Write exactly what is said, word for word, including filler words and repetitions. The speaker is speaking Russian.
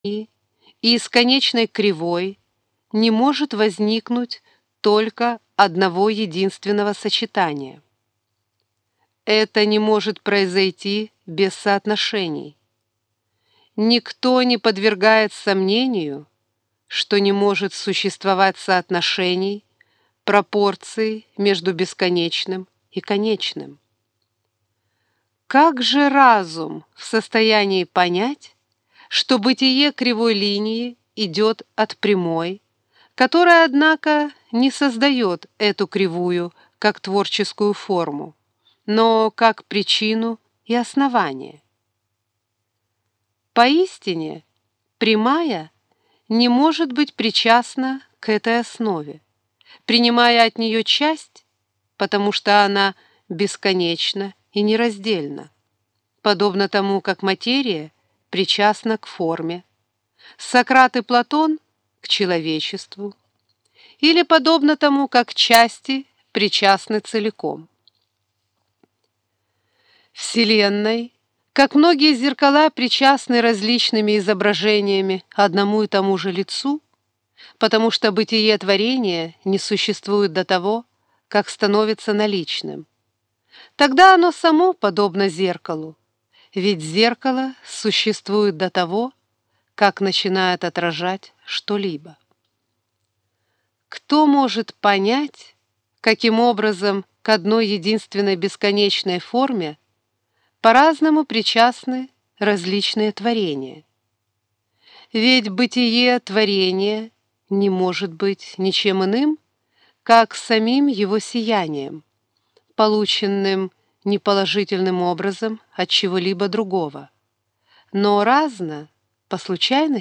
и из конечной кривой не может возникнуть только одного единственного сочетания. Это не может произойти без соотношений. Никто не подвергает сомнению, что не может существовать соотношений, пропорций между бесконечным и конечным. Как же разум в состоянии понять, что бытие кривой линии идет от прямой, которая, однако, не создает эту кривую как творческую форму, но как причину и основание? Поистине, прямая не может быть причастна к этой основе, принимая от нее часть, потому что она бесконечна и нераздельна, подобно тому, как материя причастна к форме, Сократ и Платон — к человечеству, или подобно тому, как части причастны целиком. Вселенной, как многие зеркала причастны различными изображениями одному и тому же лицу, потому что бытие творения не существует до того, как становится наличным. Тогда оно само подобно зеркалу, ведь зеркало существует до того, как начинает отражать что-либо. Кто может понять, каким образом к одной единственной бесконечной форме по-разному причастны различные творения? Ведь бытие творения не может быть ничем иным, как самим его сиянием, полученным не положительным образом от чего-либо другого, но разно, по случайности,